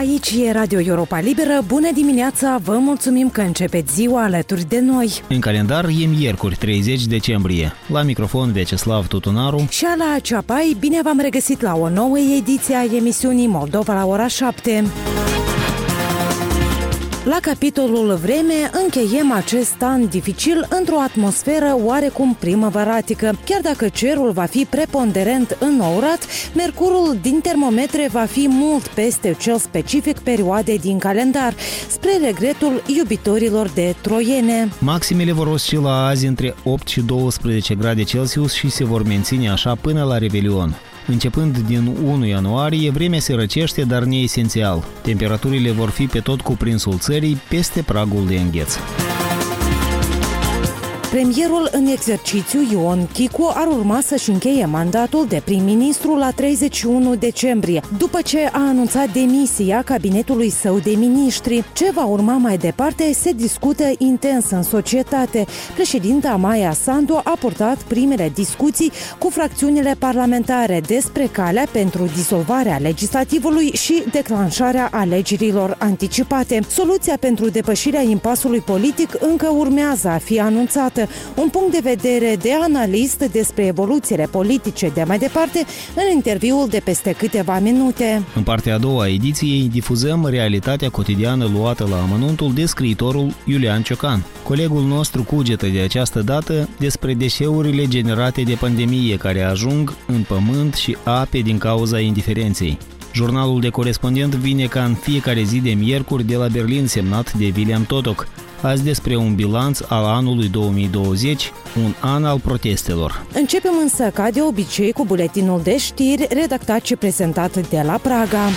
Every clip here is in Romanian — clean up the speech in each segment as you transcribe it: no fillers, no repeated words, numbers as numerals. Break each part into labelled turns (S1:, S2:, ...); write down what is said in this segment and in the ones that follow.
S1: Aici e Radio Europa Liberă. Bună dimineața, vă mulțumim că începeți ziua alături de noi.
S2: În calendar e miercuri, 30 decembrie. La microfon Vyacheslav Tutunaru
S1: și Ala Ceapai, bine v-am regăsit la o nouă ediție a emisiunii Moldova la ora 7. La capitolul vreme încheiem acest an dificil într-o atmosferă oarecum primăvăratică. Chiar dacă cerul va fi preponderent înourat, mercurul din termometre va fi mult peste cel specific perioadei din calendar, spre regretul iubitorilor de troiene.
S2: Maximele vor oscila azi între 8 și 12 grade Celsius și se vor menține așa până la Revelion. Începând din 1 ianuarie, vremea se răcește, dar neesențial. Temperaturile vor fi pe tot cuprinsul țării peste pragul de îngheț.
S1: Premierul în exercițiu, Ion Chicu, ar urma să-și încheie mandatul de prim-ministru la 31 decembrie, după ce a anunțat demisia cabinetului său de miniștri. Ce va urma mai departe se discută intens în societate. Președinta Maia Sandu a purtat primele discuții cu fracțiunile parlamentare despre calea pentru dizolvarea legislativului și declanșarea alegerilor anticipate. Soluția pentru depășirea impasului politic încă urmează a fi anunțată. Un punct de vedere de analist despre evoluțiile politice de mai departe în interviul de peste câteva minute.
S2: În partea a doua a ediției difuzăm realitatea cotidiană luată la amănuntul de scriitorul Iulian Ciocan. Colegul nostru cugetă de această dată despre deșeurile generate de pandemie care ajung în pământ și ape din cauza indiferenței. Jurnalul de corespondent vine ca în fiecare zi de miercuri de la Berlin, semnat de William Totok. Azi despre un bilanț al anului 2020, un an al protestelor.
S1: Începem însă ca de obicei cu buletinul de știri redactat și prezentat de la Praga.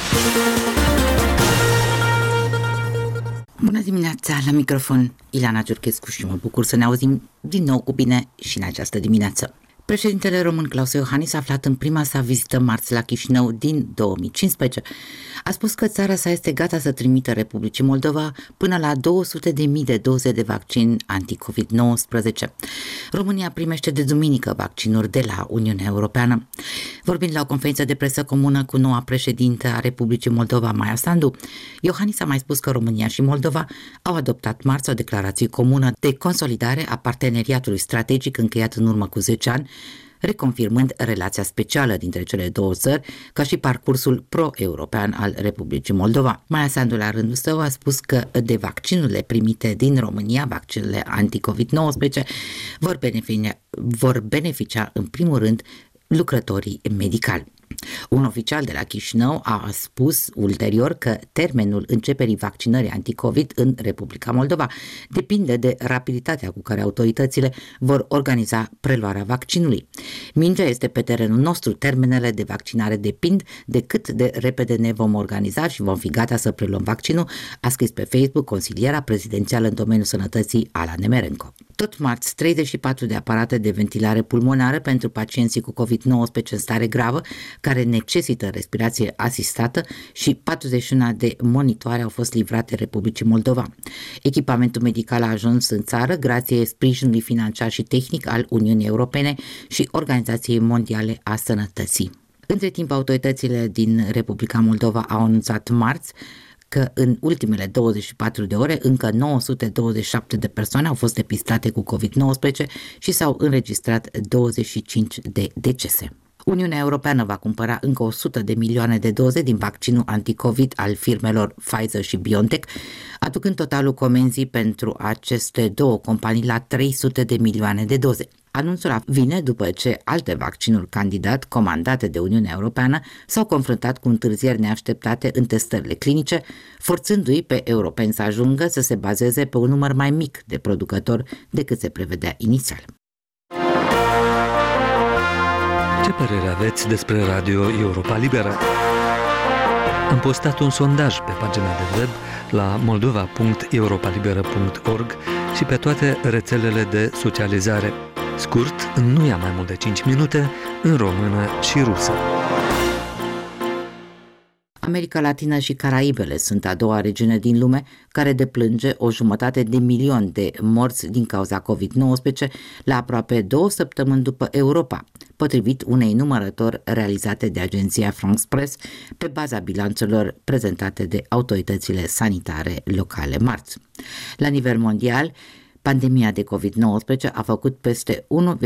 S3: Bună dimineața, la microfon Ileana Giurchescu și mă bucur să ne auzim din nou cu bine și în această dimineață. Președintele român Klaus Iohannis, aflat în prima sa vizită marți la Chișinău din 2015, a spus că țara sa este gata să trimită Republicii Moldova până la 200.000 de doze de vaccin anti-COVID-19. România primește de duminică vaccinuri de la Uniunea Europeană. Vorbind la o conferință de presă comună cu noua președintă a Republicii Moldova, Maia Sandu, Iohannis a mai spus că România și Moldova au adoptat marți o declarație comună de consolidare a parteneriatului strategic încheiat în urmă cu 10 ani, reconfirmând relația specială dintre cele două țări, ca și parcursul pro-european al Republicii Moldova. Maia Sandu, la rândul său, a spus că de vaccinurile primite din România, vaccinurile anti-COVID-19, vor beneficia în primul rând lucrătorii medicali. Un oficial de la Chișinău a spus ulterior că termenul începerii vaccinării anticovid în Republica Moldova depinde de rapiditatea cu care autoritățile vor organiza preluarea vaccinului. Mingea este pe terenul nostru, termenele de vaccinare depind de cât de repede ne vom organiza și vom fi gata să preluăm vaccinul, a scris pe Facebook consiliera prezidențială în domeniul sănătății Ala Nemerenko. Tot marți, 34 de aparate de ventilare pulmonară pentru pacienții cu COVID-19 în stare gravă, care necesită respirație asistată, și 41 de monitoare au fost livrate Republicii Moldova. Echipamentul medical a ajuns în țară grație sprijinului financiar și tehnic al Uniunii Europene și Organizației Mondiale a Sănătății. Între timp, autoritățile din Republica Moldova au anunțat marți că în ultimele 24 de ore încă 927 de persoane au fost depistate cu COVID-19 și s-au înregistrat 25 de decese. Uniunea Europeană va cumpăra încă 100 de milioane de doze din vaccinul anticovid al firmelor Pfizer și BioNTech, aducând totalul comenzii pentru aceste două companii la 300 de milioane de doze. Anunțul vine după ce alte vaccinuri candidat comandate de Uniunea Europeană s-au confruntat cu întârzieri neașteptate în testările clinice, forțându-i pe europeni să ajungă să se bazeze pe un număr mai mic de producători decât se prevedea inițial.
S4: Ce părere aveți despre Radio Europa Liberă? Am postat un sondaj pe pagina de web la moldova.europalibera.org și pe toate rețelele de socializare. Scurt, nu ia mai mult de 5 minute, în română și rusă.
S3: America Latină și Caraibele sunt a doua regiune din lume care deplânge 1,5 milion de morți din cauza COVID-19 la aproape 2 săptămâni după Europa, potrivit unei numărători realizate de agenția France Press pe baza bilanțelor prezentate de autoritățile sanitare locale marți. La nivel mondial, pandemia de COVID-19 a făcut peste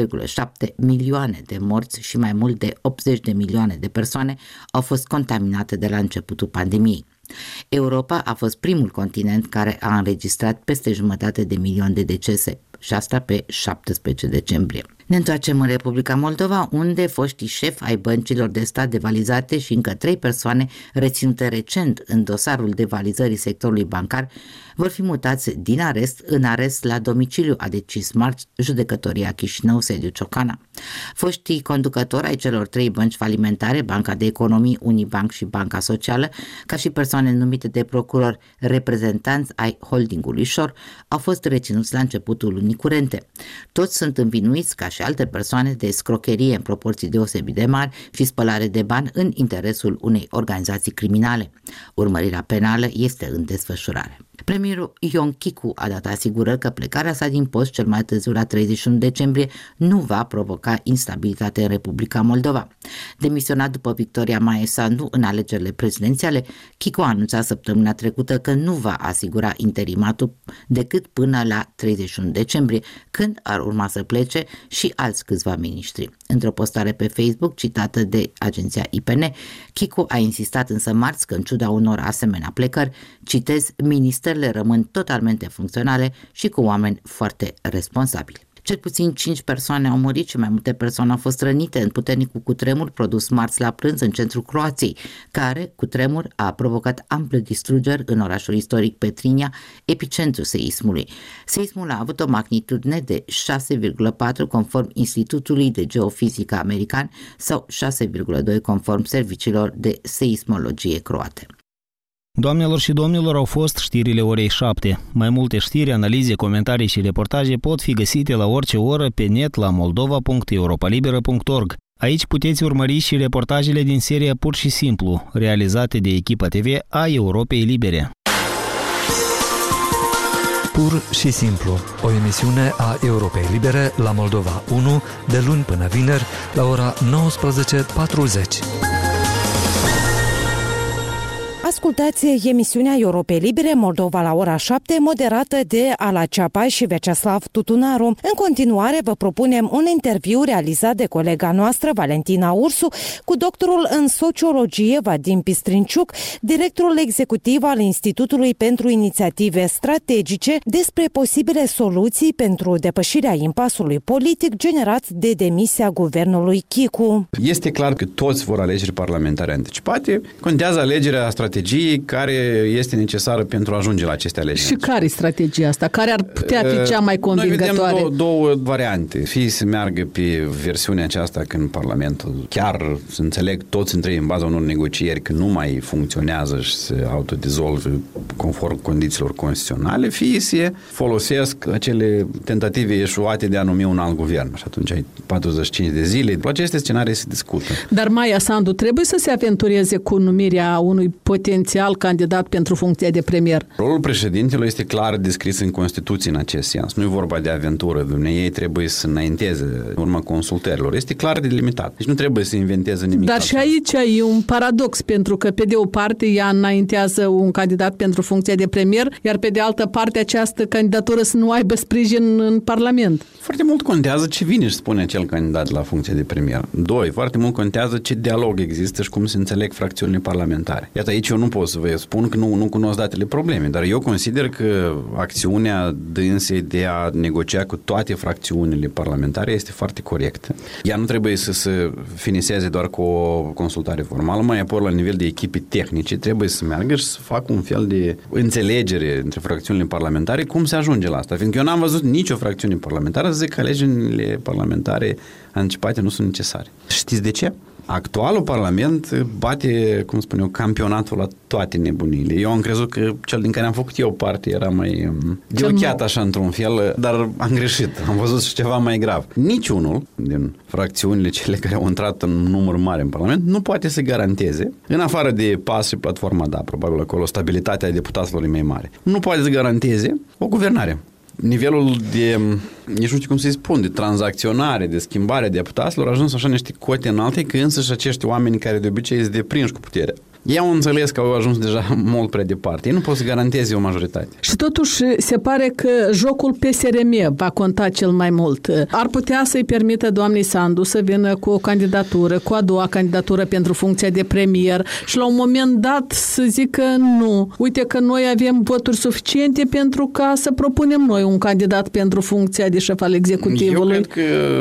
S3: 1,7 milioane de morți și mai mult de 80 de milioane de persoane au fost contaminate de la începutul pandemiei. Europa a fost primul continent care a înregistrat peste 1,5 milion de decese, și asta pe 17 decembrie. Ne întoarcem în Republica Moldova, unde foștii șefi ai băncilor de stat devalizate și încă 3 persoane reținute recent în dosarul devalizării sectorului bancar vor fi mutați din arest în arest la domiciliu, a decis marți judecătoria Chișinău, sediu Ciocana. Foștii conducători ai celor 3 bănci falimentare, Banca de Economii, Unibank și Banca Socială, ca și persoane numite de procuror reprezentanți ai holdingului Șor, au fost reținuți la începutul lunii curente. Toți sunt învinuiți, ca și alte persoane, de escrocherie în proporții deosebit de mari și spălare de bani în interesul unei organizații criminale. Urmărirea penală este în desfășurare. Premierul Ion Chicu a dat asigurări că plecarea sa din post cel mai târziu la 31 decembrie nu va provoca instabilitate în Republica Moldova. Demisionat după victoria Maia Sandu în alegerile prezidențiale, Chicu a anunțat săptămâna trecută că nu va asigura interimatul decât până la 31 decembrie, când ar urma să plece și alți câțiva miniștri. Într-o postare pe Facebook citată de agenția IPN, Chicu a insistat însă marți că, în ciuda unor asemenea plecări, citez, ministerele rămân totalmente funcționale și cu oameni foarte responsabili. Cel puțin 5 persoane au murit și mai multe persoane au fost rănite în puternicul cutremur produs marți la prânz în centrul Croației, care cutremur a provocat ample distrugeri în orașul istoric Petrinja, epicentrul seismului. Seismul a avut o magnitudine de 6,4 conform Institutului de Geofizică American sau 6,2 conform serviciilor de seismologie croate.
S2: Doamnelor și domnilor, au fost știrile orei 7. Mai multe știri, analize, comentarii și reportaje pot fi găsite la orice oră pe net la moldova.europalibera.org. Aici puteți urmări și reportajele din seria Pur și Simplu, realizate de echipa TV a Europei Libere.
S4: Pur și Simplu, o emisiune a Europei Libere la Moldova 1, de luni până vineri, la ora 19:40.
S1: Ascultați emisiunea Europei Libere Moldova la ora 7, moderată de Ala Ceapa și Veceslav Tutunaru. În continuare vă propunem un interviu realizat de colega noastră, Valentina Ursu, cu doctorul în sociologie Vadim Pistrinciuc, directorul executiv al Institutului pentru Inițiative Strategice, despre posibile soluții pentru depășirea impasului politic generat de demisia guvernului Chicu.
S5: Este clar că toți vor alegeri parlamentare anticipate. Contează alegerea strategiei care este necesară pentru a ajunge la aceste alegeri.
S6: Și care e strategia asta? Care ar putea fi cea mai convingătoare?
S5: Noi vedem două variante. Fie să meargă pe versiunea aceasta când Parlamentul chiar, să înțeleg, toți între ei în baza unor negocieri că nu mai funcționează și se autodizolve conform condițiilor constituționale, fie să folosesc acele tentative eșuate de a numi un alt guvern. Și atunci ai 45 de zile. Aceste scenarii se discută.
S6: Dar Maia Sandu trebuie să se aventureze cu numirea unui potențial candidat pentru funcția de premier.
S5: Rolul președintelui este clar descris în Constituție în acest sens. Nu e vorba de aventură. Ei trebuie să înainteze în urma consultărilor. Este clar delimitat. Deci nu trebuie să inventeze nimic.
S6: Dar și aici e un paradox, pentru că pe de o parte ea înaintează un candidat pentru funcția de premier, iar pe de altă parte această candidatură să nu aibă sprijin în Parlament.
S5: Foarte mult contează ce vine și spune acel candidat la funcția de premier. 2. Foarte mult contează ce dialog există și cum se înțeleg fracțiunile parlamentare. Iată, aici eu nu pot să vă spun că nu cunosc datele probleme, dar eu consider că acțiunea dânsei de a negocia cu toate fracțiunile parlamentare este foarte corectă. Ea nu trebuie să se finiseze doar cu o consultare formală, mai apoi la nivel de echipe tehnice trebuie să meargă și să facă un fel de înțelegere între fracțiunile parlamentare cum se ajunge la asta. Fiindcă eu n-am văzut nicio fracțiune parlamentară să zic că alegerile parlamentare anticipate nu sunt necesare. Știți de ce? Actualul Parlament bate, cum spun eu, campionatul la toate nebunile. Eu am crezut că cel din care am făcut eu parte era mai deocheat așa într-un fel, dar am greșit. Am văzut și ceva mai grav. Niciunul din fracțiunile cele care au intrat în număr mare în Parlament nu poate să garanteze, în afară de PAS și platforma, da, probabil acolo, stabilitatea deputaților e mai mare. Nu poate să garanteze o guvernare. Nivelul de, nici nu știu cum să-i spun, de tranzacționare, de schimbare de deputaților a ajuns așa niște cote înalte, că însăși acești oameni care de obicei sunt deprinși cu puterea. Ei au înțeles că au ajuns deja mult prea departe. Ei nu pot să garanteze o majoritate.
S6: Și totuși se pare că jocul PSRM va conta cel mai mult. Ar putea să-i permită doamnei Sandu să vină cu o candidatură, cu a doua candidatură pentru funcția de premier și la un moment dat să zică nu. Uite că noi avem voturi suficiente pentru ca să propunem noi un candidat pentru funcția de șef al executivului.
S5: Eu cred că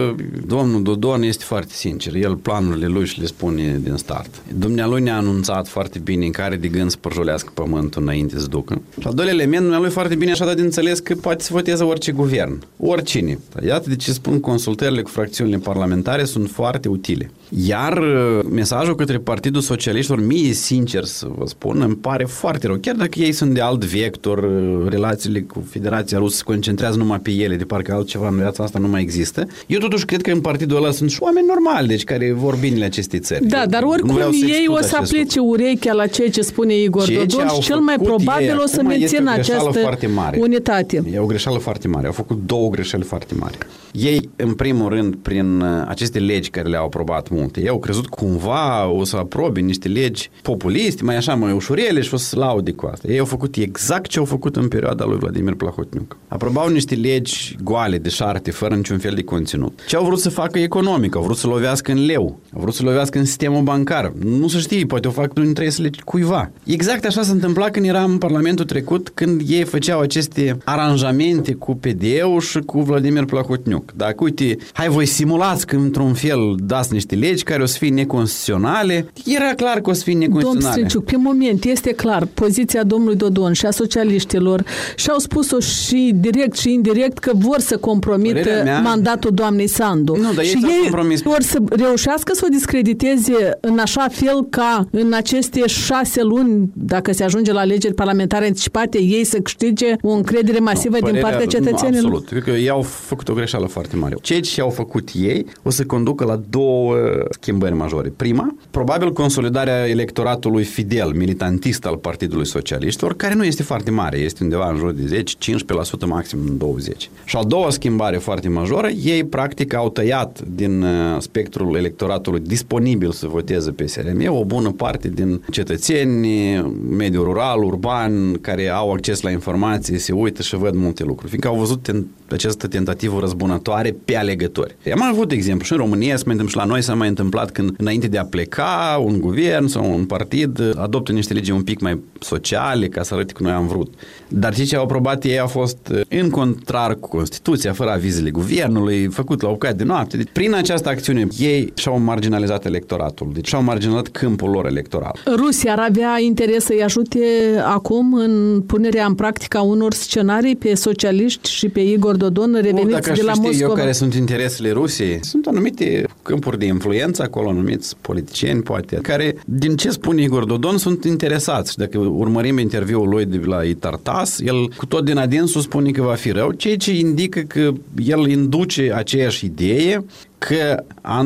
S5: domnul Dodon este foarte sincer. El planurile lui și le spune din start. Dumnealui ne-a anunțat foarte bine în care de gând să părjolească pământul înainte să ducă. Și al doilea element, dumnealui foarte bine așa dat de înțeles că poate să voteze orice guvern. Oricine. Iată de ce spun consultările cu fracțiunile parlamentare sunt foarte utile. Iar mesajul către Partidul Socialiștilor, mie sincer să vă spun, îmi pare foarte rău. Chiar dacă ei sunt de alt vector, relațiile cu Federația Rusă se concentrează numai pe ele, de parcă altceva în viața asta nu mai există. Eu totuși cred că în partidul ăla sunt și oameni normali, deci care vor binele acestei țări.
S6: Da, dar oricum ei o să aplece urechea la ceea ce spune Igor Dodon și cel mai probabil o să mențină această unitate.
S5: E o greșeală foarte mare. Au făcut două greșeli foarte mari. Ei, în primul rând, prin aceste legi care le-au aprobat multe, ei au crezut cumva o să aprobe niște legi populiste, mai așa, mai ușurele și o să laude cu asta. Ei au făcut exact ce au făcut în perioada lui Vladimir Plahotniuc. Aprobau niște legi goale, deșarte, fără niciun fel de conținut. Ce au vrut să facă economic? Au vrut să lovească în leu. Au vrut să lovească în sistemul bancar. Nu se știe, poate o fac nu trebuie să le cuiva. Exact așa se întâmpla când era în Parlamentul trecut, când ei făceau aceste aranjamente cu PD-ul și cu Vladimir Plahotniuc. Dacă, uite, hai voi simulați că într-un fel dați niște legi care o să fie neconstituționale, era clar că o să fie neconstituționale.
S6: Domnul Striciuc, pe moment este clar poziția domnului Dodon și a socialiștilor și-au spus-o și direct și indirect că vor să compromită mandatul doamnei Sandu.
S5: Nu, dar
S6: și ei vor să reușească să o discrediteze în așa fel ca în aceste 6 luni, dacă se ajunge la alegeri parlamentare anticipate, ei să câștige o încredere masivă din partea cetățenilor.
S5: Absolut. Cred că ei au făcut o greșeală foarte mare. Ceea ce au făcut ei o să conducă la două schimbări majore. Prima, probabil consolidarea electoratului fidel, militantist al Partidului Socialiștilor, care nu este foarte mare, este undeva în jur de 10-15% maxim în 20. Și a doua schimbare foarte majoră, ei practic au tăiat din spectrul electoratului disponibil să voteze PSRM o bună parte din cetățeni, mediul rural, urban, care au acces la informații, se uită și văd multe lucruri, fiindcă au văzut această tentativă răzbunătoare pe alegători. Am avut exemplu și în România, și la noi s-a mai întâmplat când înainte de a pleca un guvern sau un partid adoptă niște legi un pic mai sociale ca să arăte că noi am vrut. Dar ce au aprobat ei a fost în contrar cu Constituția, fără avizele guvernului, făcut la o bucată de noapte. Deci, prin această acțiune ei și-au marginalizat electoratul, deci și-au marginalizat câmpul lor electoral.
S6: Rusia ar avea interes să-i ajute acum în punerea în practică a unor scenarii pe socialiști și pe Igor Dodon reveniți de la Moscova?
S5: Eu care sunt interesele Rusiei, sunt anumite câmpuri de influență acolo, anumiți politicieni, poate, care, din ce spune Igor Dodon, sunt interesați. Dacă urmărim interviul lui de la Itartas, el cu tot din adinsul spune că va fi rău, ceea ce indică că el induce aceeași idee că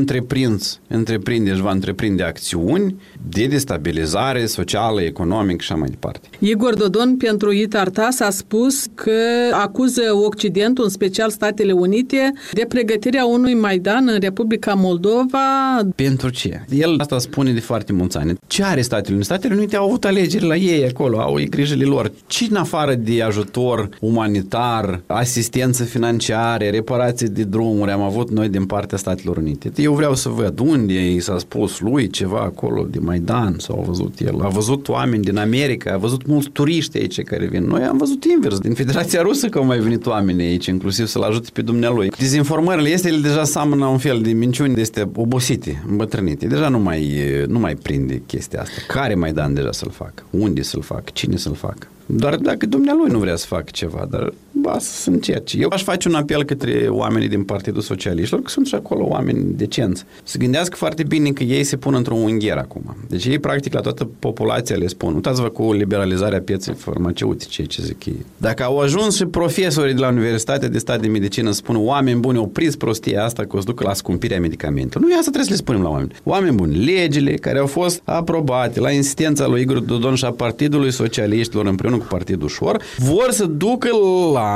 S5: va întreprinde acțiuni de destabilizare socială, economică și așa mai departe.
S6: Igor Dodon pentru Itartas a spus că acuză Occidentul, în special Statele Unite, de pregătirea unui Maidan în Republica Moldova.
S5: Pentru ce? El asta spune de foarte mulți ani. Ce are Statele Unite? Statele Unite au avut alegeri la ei acolo, au grijile lor. Ce în afară de ajutor umanitar, asistență financiară, reparații de drumuri am avut noi din partea Statelor Unite? Eu vreau să văd unde i s-a spus lui ceva acolo de Maidan sau a văzut el. A văzut oameni din America, a văzut mulți turiști aici care vin. Noi am văzut invers. Din Federația Rusă că au mai venit oameni aici, inclusiv să-l ajute pe dumnealui. Dezinformările ele deja seamănă un fel de minciuni de astea obosite, îmbătrânite. Deja nu mai prinde chestia asta. Care Maidan deja să-l facă? Unde să-l facă? Cine să-l facă? Doar dacă dumnealui nu vrea să facă ceva, dar să încerce. Eu aș face un apel către oamenii din Partidul Socialiștilor, că sunt și acolo oameni decenți. Să gândească foarte bine că ei se pun într-un ungher acum. Deci ei, practic, la toată populația le spun, uitați-vă cu liberalizarea pieței farmaceutice, ce zic ei. Dacă au ajuns și profesorii de la Universitatea de Stat de Medicină să spună, oameni buni, opriți prostia asta că o să ducă la scumpirea medicamentelor. Nu, asta trebuie să le spunem la oameni. Oameni buni, legile care au fost aprobate la insistența lui Igor Dodon și a Partidului Socialiștilor împreună cu Partidul Șor, vor să ducă la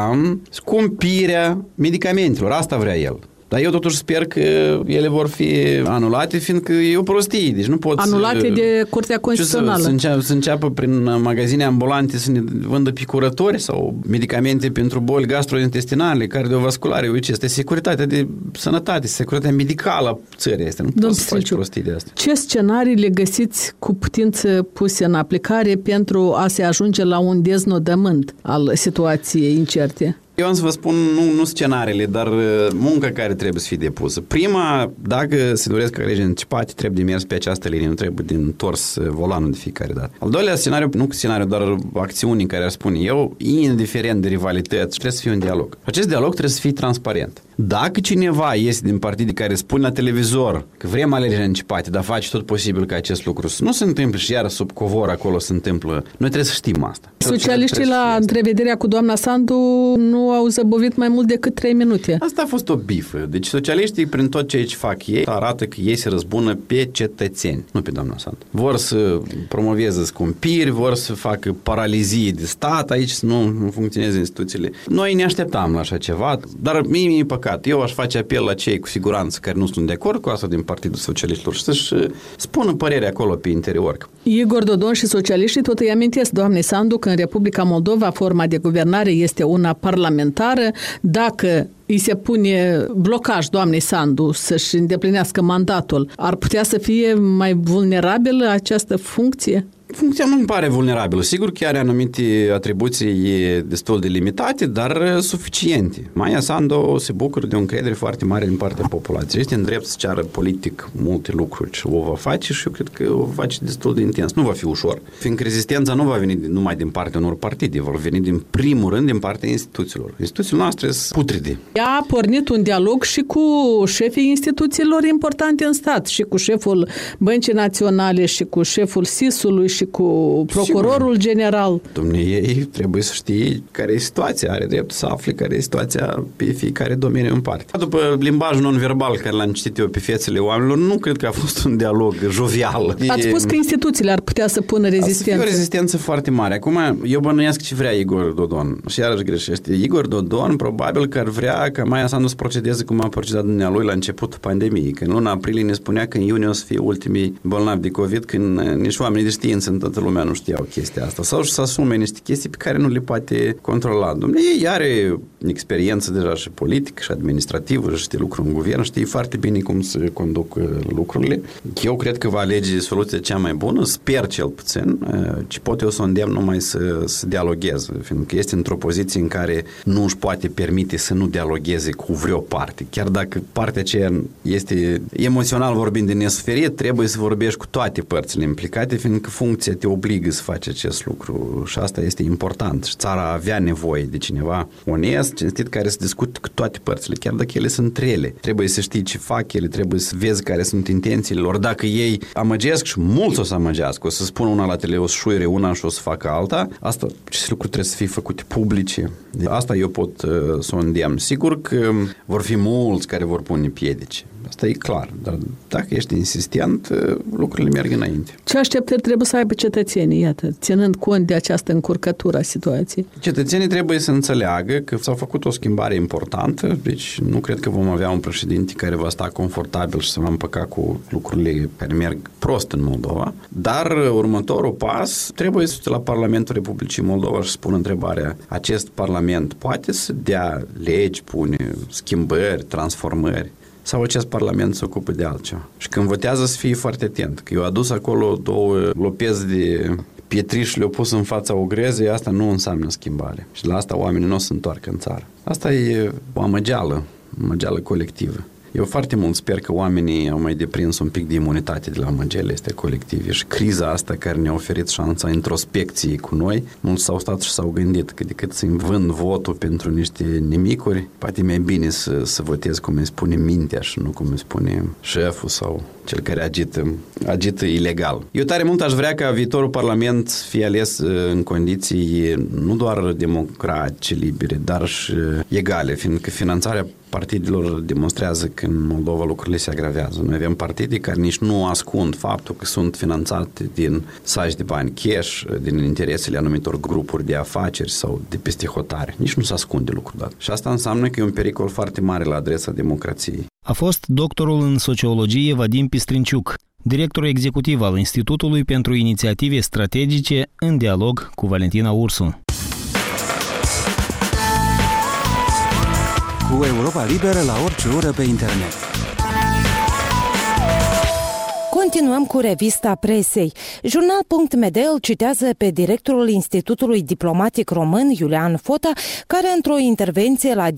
S5: scumpirea medicamentelor. Asta vrea el. Dar eu totuși sper că ele vor fi anulate, fiindcă e o prostie. Deci nu pot
S6: anulate de Curtea Constituțională.
S5: Să înceapă prin magazine ambulante să ne vândă picurători sau medicamente pentru boli gastrointestinale, cardiovasculare. Uite, este securitatea de sănătate, securitatea medicală a țării astea. Nu poți să faci prostii de asta.
S6: Ce scenarii le găsiți cu putință puse în aplicare pentru a se ajunge la un deznodământ al situației incerte?
S5: Eu am să vă spun nu scenariile, dar munca care trebuie să fie depusă. Prima, dacă se doresc alegeri anticipate, trebuie de mers pe această linie, nu trebuie de întors volanul de fiecare dată. Al doilea scenariu, nu scenariu, dar acțiuni care ar spune eu, indiferent de rivalități, trebuie să fie un dialog. Acest dialog trebuie să fie transparent. Dacă cineva iese din partide care spune la televizor că vrem alegeri anticipate, dar face tot posibil ca acest lucru să nu se întâmple și iar sub covor acolo se întâmplă, noi trebuie să știm asta.
S6: Socialiștii la întrevederea cu doamna Sandu nu au zăbovit mai mult decât 3 minute.
S5: Asta a fost o bifă. Deci socialiștii, prin tot ce fac ei, arată că ei se răzbună pe cetățeni, nu pe doamna Sandu. Vor să promoveze scumpiri, vor să facă paralizie de stat, aici să nu funcționeze instituțiile. Noi ne așteptam la așa ceva, dar mie e păcat. Eu aș face apel la cei cu siguranță care nu sunt de acord cu asta din Partidul Socialiștilor și să-și spună părerea acolo pe interior.
S6: Igor Dodon și socialiștii tot îi amintesc doamnei Sandu că în Republica Moldova forma de guvernare este una parlamentară. Dacă îi se pune blocaj doamnei Sandu să-și îndeplinească mandatul, ar putea să fie mai vulnerabilă această funcție?
S5: Funcția nu îmi pare vulnerabilă. Sigur că are anumite atribuții destul de limitate, dar suficiente. Maia Sandu se bucură de o încredere foarte mare din partea populației. Este în drept să ceară politic multe lucruri și o va face și eu cred că o va face destul de intens. Nu va fi ușor, fiindcă rezistența nu va veni numai din partea unor partide, vor veni din primul rând din partea instituțiilor. Instituțiile noastre sunt putride.
S6: Ea a pornit un dialog și cu șefii instituțiilor importante în stat, și cu șeful Băncii Naționale, și cu șeful SIS-ului, și cu procurorul general.
S5: Ei trebuie să știe care e situația, are drept să afle care e situația pe fiecare domeniu în parte. După limbajul non-verbal care l-am citit eu pe fețele oamenilor, nu cred că a fost un dialog jovial.
S6: Ați spus că instituțiile ar putea să pună rezistență.
S5: Să fie o rezistență foarte mare. Acum, eu bănuiesc ce vrea Igor Dodon și iarăși greșește. Igor Dodon probabil că ar vrea ca Maia Sandu să procedeze cum a procedat dumnealui la începutul pandemiei, că în luna aprilie ne spunea că în iunie o să fie ultimii bolnavi de COVID, când nici oamenii de știință în toată lumea nu știau chestia asta. Sau să asume niște chestii pe care nu le poate controla. Ei are experiență deja și politică și administrativă și știe lucru în guvern, știe foarte bine cum să conduc lucrurile. Eu cred că va alege soluția cea mai bună, sper cel puțin, ce pot eu să o îndemn numai să dialogheze, fiindcă este într-o poziție în care nu își poate permite să nu dialogheze cu vreo parte. Chiar dacă partea aceea este emoțional vorbind de nesuferit, trebuie să vorbești cu toate părțile implicate, fiindcă funcția te obligă să faci acest lucru și asta este important. Și țara avea nevoie de cineva onest, cinstit, care să discute cu toate părțile, chiar dacă ele sunt rele. Trebuie să știi ce fac ele, trebuie să vezi care sunt intențiile lor. Dacă ei amăgesc, și mulți o să amăgească, o să spună una la tele, o să șuire una și o să facă alta, asta, aceste lucruri trebuie să fie făcute publice. De asta eu pot să o îndemn. Sigur că vor fi mulți care vor pune piedici. Asta e clar, dar dacă ești insistent, lucrurile merg înainte.
S6: Ce așteptări trebuie să aibă cetățenii, iată, ținând cont de această încurcătură a situației?
S5: Cetățenii trebuie să înțeleagă că s-a făcut o schimbare importantă, deci nu cred că vom avea un președinte care va sta confortabil și se va împăca cu lucrurile care merg prost în Moldova, dar următorul pas trebuie să la Parlamentul Republicii Moldova și spună întrebarea, acest Parlament poate să dea legi, pune schimbări, transformări, sau acest Parlament se ocupă de altceva. Și când votează să fie foarte atent, că eu adus acolo 2 lopezi de pietriș, le-au pus în fața ogrezei, asta nu înseamnă schimbare. Și la asta oamenii nu o să întoarcă în țară. Asta e o amăgeală colectivă. Eu foarte mult sper că oamenii au mai deprins un pic de imunitate de la măgele astea colective și criza asta care ne-a oferit șansa introspecției cu noi, mulți s-au stat și s-au gândit că decât să-mi vând votul pentru niște nimicuri, poate mai bine să votez cum îmi spune mintea și nu cum îmi spune șeful sau cel care agită ilegal. Eu tare mult aș vrea ca viitorul Parlament să fie ales în condiții nu doar democratice, libere, dar și egale, fiindcă finanțarea partidelor demonstrează că în Moldova lucrurile se agravează. Noi avem partide care nici nu ascund faptul că sunt finanțate din saci de bani cash, din interesele anumitor grupuri de afaceri sau de peste hotare. Nici nu se ascunde lucrul dat. Și asta înseamnă că e un pericol foarte mare la adresa democrației.
S2: A fost doctorul în sociologie Vadim Pistrinciuc, director executiv al Institutului pentru Inițiative Strategice, în dialog cu Valentina Ursu.
S7: Cu Europa Liberă la orice oră pe internet.
S1: Continuăm cu revista presei. Jurnal.md îl citează pe directorul Institutului Diplomatic Român, Iulian Fota, care într-o intervenție la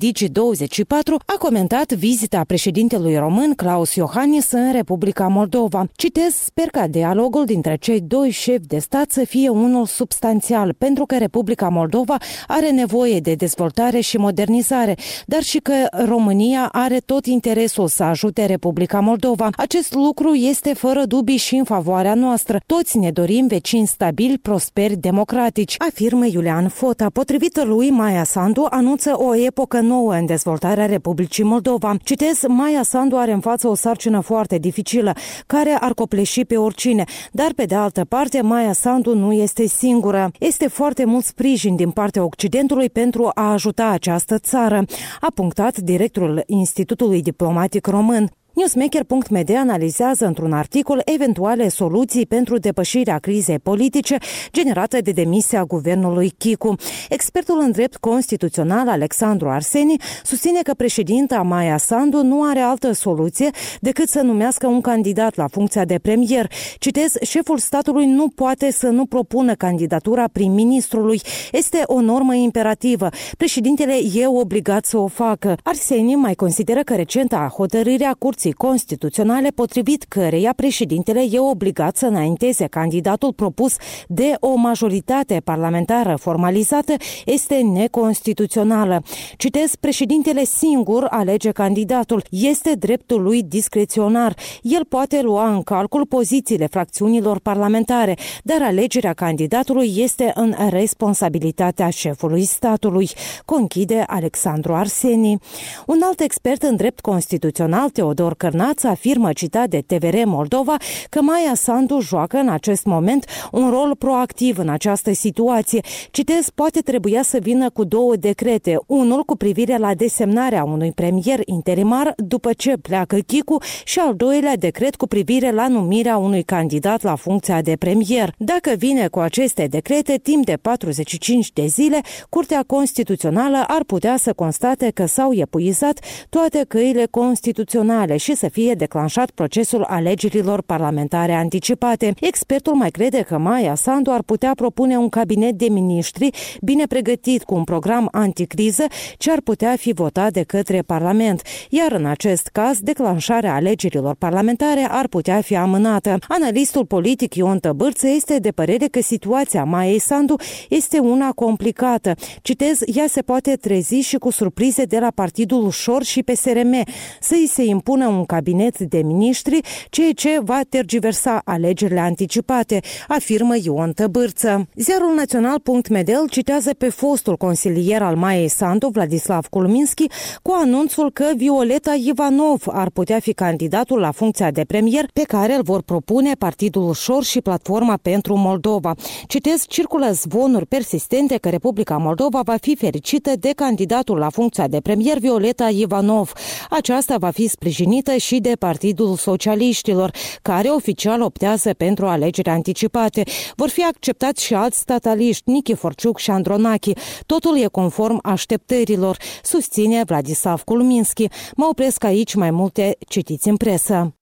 S1: Digi24 a comentat vizita președintelui român, Klaus Iohannis, în Republica Moldova. Citez, sper ca dialogul dintre cei doi șefi de stat să fie unul substanțial, pentru că Republica Moldova are nevoie de dezvoltare și modernizare, dar și că România are tot interesul să ajute Republica Moldova. Acest lucru este fără dubii și în favoarea noastră. Toți ne dorim vecini stabili, prosperi, democratici, afirmă Iulian Fota. Potrivit lui, Maia Sandu anunță o epocă nouă în dezvoltarea Republicii Moldova. Citez, Maia Sandu are în față o sarcină foarte dificilă, care ar copleși pe oricine, dar pe de altă parte, Maia Sandu nu este singură. Este foarte mult sprijin din partea Occidentului pentru a ajuta această țară, a punctat directorul Institutului Diplomatic Român. Newsmaker.md analizează într-un articol eventuale soluții pentru depășirea crizei politice generată de demisia guvernului Chicu. Expertul în drept constituțional Alexandru Arseni susține că președinta Maia Sandu nu are altă soluție decât să numească un candidat la funcția de premier. Citez, șeful statului nu poate să nu propună candidatura prim-ministrului. Este o normă imperativă. Președintele e obligat să o facă. Arseni mai consideră că recenta hotărâre a Curții Constituționale, potrivit căreia președintele e obligat să înainteze candidatul propus de o majoritate parlamentară formalizată, este neconstituțională. Citez, președintele singur alege candidatul. Este dreptul lui discreționar. El poate lua în calcul pozițiile fracțiunilor parlamentare, dar alegerea candidatului este în responsabilitatea șefului statului, conchide Alexandru Arseni. Un alt expert în drept constituțional, Teodor Cărnaț, afirmă, citat de TVR Moldova, că Maia Sandu joacă în acest moment un rol proactiv în această situație. Citez, poate trebuia să vină cu două decrete, unul cu privire la desemnarea unui premier interimar după ce pleacă Chicu și al doilea decret cu privire la numirea unui candidat la funcția de premier. Dacă vine cu aceste decrete, timp de 45 de zile, Curtea Constituțională ar putea să constate că s-au epuizat toate căile constituționale și să fie declanșat procesul alegerilor parlamentare anticipate. Expertul mai crede că Maia Sandu ar putea propune un cabinet de miniștri bine pregătit cu un program anticriză ce ar putea fi votat de către Parlament, iar în acest caz declanșarea alegerilor parlamentare ar putea fi amânată. Analistul politic Ion Tăbârță este de părere că situația Maiei Sandu este una complicată. Citez, ea se poate trezi și cu surprize de la Partidul Ușor și PSRM, să-i se impună un cabinet de miniștri, ceea ce va tergiversa alegerile anticipate, afirmă Ion Tăbârță. Ziarul Național.md îl citează pe fostul consilier al Maiei Sandu, Vladislav Kulminski, cu anunțul că Violeta Ivanov ar putea fi candidatul la funcția de premier pe care îl vor propune Partidul Ușor și Platforma pentru Moldova. Citez, circulă zvonuri persistente că Republica Moldova va fi fericită de candidatul la funcția de premier Violeta Ivanov. Aceasta va fi sprijinită și de Partidul Socialiștilor, care oficial optează pentru alegeri anticipate. Vor fi acceptați și alți stataliști, Nichiforciuc și Andronachi. Totul e conform așteptărilor, susține Vladislav Kulminski. Mă opresc aici, mai multe citiți în presă.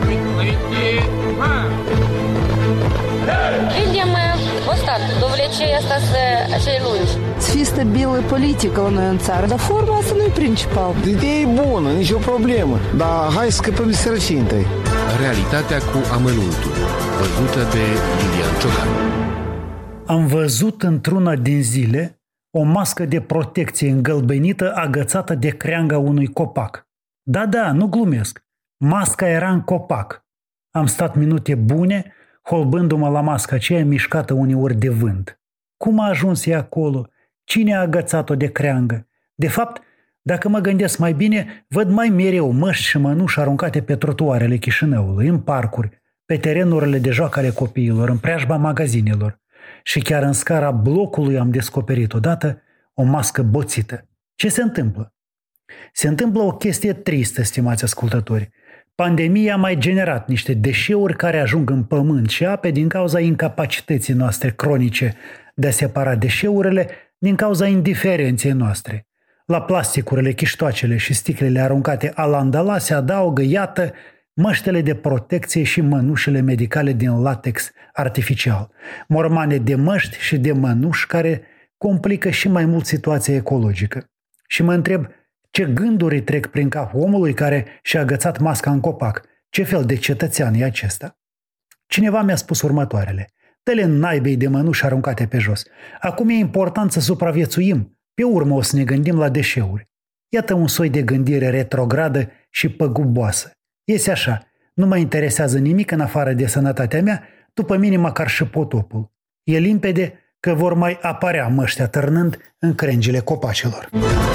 S8: Видим, вот так, до влечения. asta să lungi.
S9: Să fie stabilă politică la noi în țară, dar forma asta nu e principal.
S10: Ideea e bună, nicio problemă, dar hai să scăpăm de sărăcie întâi.
S11: Realitatea cu amănuntul, văzută de Iulian Ciocan.
S12: Am văzut într-una din zile o mască de protecție îngălbenită agățată de creanga unui copac. Da, nu glumesc. Masca era în copac. Am stat minute bune, holbându-mă la masca aceea mișcată uneori de vânt. Cum a ajuns ea acolo? Cine a agățat-o de creangă? De fapt, dacă mă gândesc mai bine, văd mai mereu măști și mănuși aruncate pe trotuarele Chișinăului, în parcuri, pe terenurile de joacă ale copiilor, în preajma magazinelor. Și chiar în scara blocului am descoperit odată o mască boțită. Ce se întâmplă? Se întâmplă o chestie tristă, stimați ascultători. Pandemia a mai generat niște deșeuri care ajung în pământ și ape din cauza incapacității noastre cronice de a separa deșeurile din cauza indiferenței noastre. La plasticurile, chiștoacele și sticlele aruncate alandala se adaugă, iată, măștele de protecție și mănușile medicale din latex artificial. Mormane de măști și de mănuși care complică și mai mult situația ecologică. Și mă întreb, ce gânduri trec prin cap omului care și-a agățat masca în copac? Ce fel de cetățean e acesta? Cineva mi-a spus următoarele. Dă-le naibei de mănuși aruncate pe jos. Acum e important să supraviețuim. Pe urmă o să ne gândim la deșeuri. Iată un soi de gândire retrogradă și păguboasă. Iese așa, nu mă interesează nimic în afară de sănătatea mea, după mine măcar și potopul. E limpede că vor mai apărea măști atârnând în crengile copacilor.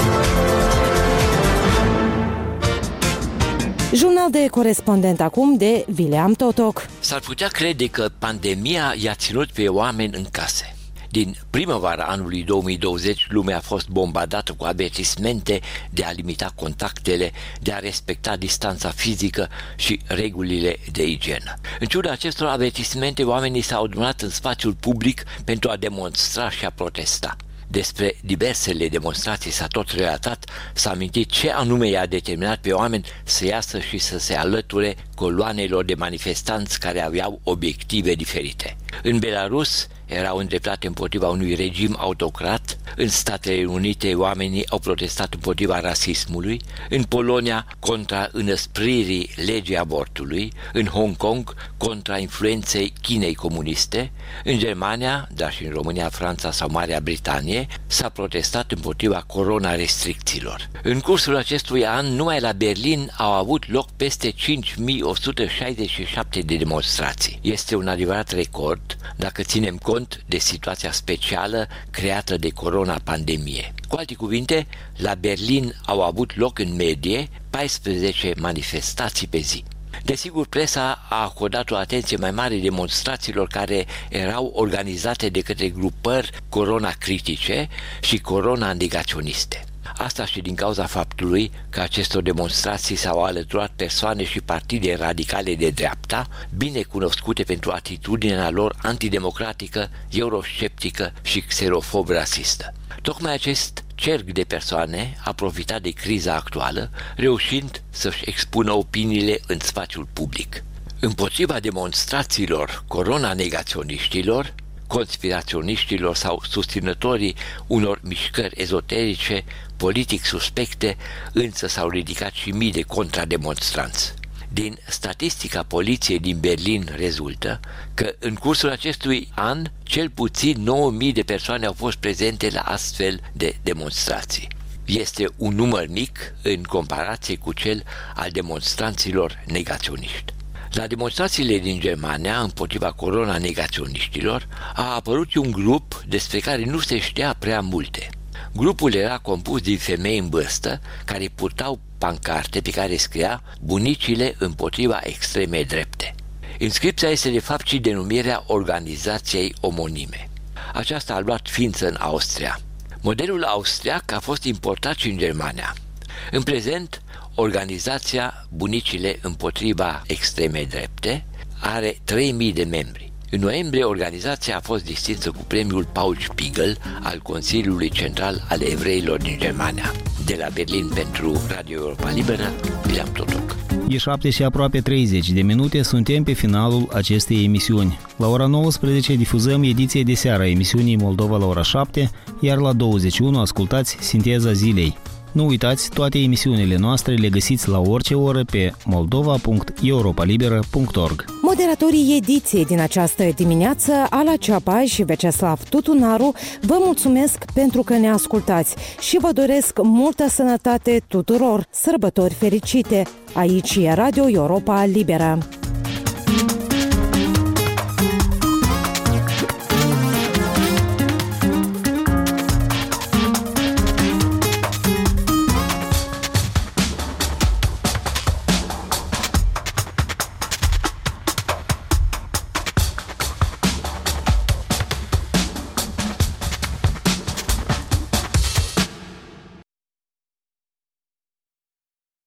S1: Jurnal de corespondent acum de Vileam Totoc.
S13: S-ar putea crede că pandemia i-a ținut pe oameni în case. Din primăvara anului 2020, lumea a fost bombardată cu avertismente de a limita contactele, de a respecta distanța fizică și regulile de igienă. În ciuda acestor avertismente, oamenii s-au adunat în spațiul public pentru a demonstra și a protesta. Despre diversele demonstrații s-a tot relatat, s-a amintit ce anume i-a determinat pe oameni să iasă și să se alăture coloanelor de manifestanți care aveau obiective diferite. În Belarus erau îndreptate împotriva unui regim autocrat, în Statele Unite oamenii au protestat împotriva rasismului, în Polonia contra înăspririi legii abortului, în Hong Kong contra influenței Chinei comuniste, în Germania, dar și în România, Franța sau Marea Britanie, s-a protestat împotriva corona-restricțiilor. În cursul acestui an, numai la Berlin au avut loc peste 5.167 de demonstrații. Este un adevărat record dacă ținem cont de situația specială creată de corona-pandemie. Cu alte cuvinte, la Berlin au avut loc în medie 14 manifestații pe zi. Desigur, presa a acordat o atenție mai mare demonstrațiilor care erau organizate de către grupări corona-critice și corona-negaționiste. Asta și din cauza faptului că acestor demonstrații s-au alăturat persoane și partide radicale de dreapta, bine cunoscute pentru atitudinea lor antidemocratică, eurosceptică și xenofob-rasistă. Tocmai acest cerc de persoane a profitat de criza actuală, reușind să-și expună opiniile în spațiul public. Împotriva demonstrațiilor corona-negaționiștilor, conspiraționiștilor sau susținătorii unor mișcări ezoterice, politic suspecte, însă s-au ridicat și mii de contrademonstranți. Din statistica poliției din Berlin rezultă că în cursul acestui an cel puțin 9.000 de persoane au fost prezente la astfel de demonstrații. Este un număr mic în comparație cu cel al demonstranților negaționiști. La demonstrațiile din Germania împotriva corona-negaționiștilor a apărut un grup despre care nu se știa prea multe. Grupul era compus din femei în vârstă care purtau pancarte pe care scria "Bunicile împotriva extremei drepte". Inscripția este de fapt și denumirea organizației omonime. Aceasta a luat ființă în Austria. Modelul austriac a fost importat și în Germania. În prezent, organizația Bunicile împotriva extremei drepte are 3.000 de membri. În noiembrie, organizația a fost distinsă cu premiul Paul Spiegel al Consiliului Central al Evreilor din Germania. De la Berlin pentru Radio Europa Liberă, Vileam Totoc.
S2: E 7 și aproape 30 de minute, suntem pe finalul acestei emisiuni. La ora 19 difuzăm ediție de seară a emisiunii Moldova la ora 7, iar la 21 ascultați Sinteza Zilei. Nu uitați, toate emisiunile noastre le găsiți la orice oră pe moldova.europalibera.org.
S1: Moderatorii ediției din această dimineață, Ala Ceapa și Veceslav Tutunaru, vă mulțumesc pentru că ne ascultați și vă doresc multă sănătate tuturor, sărbători fericite! Aici e Radio Europa Liberă.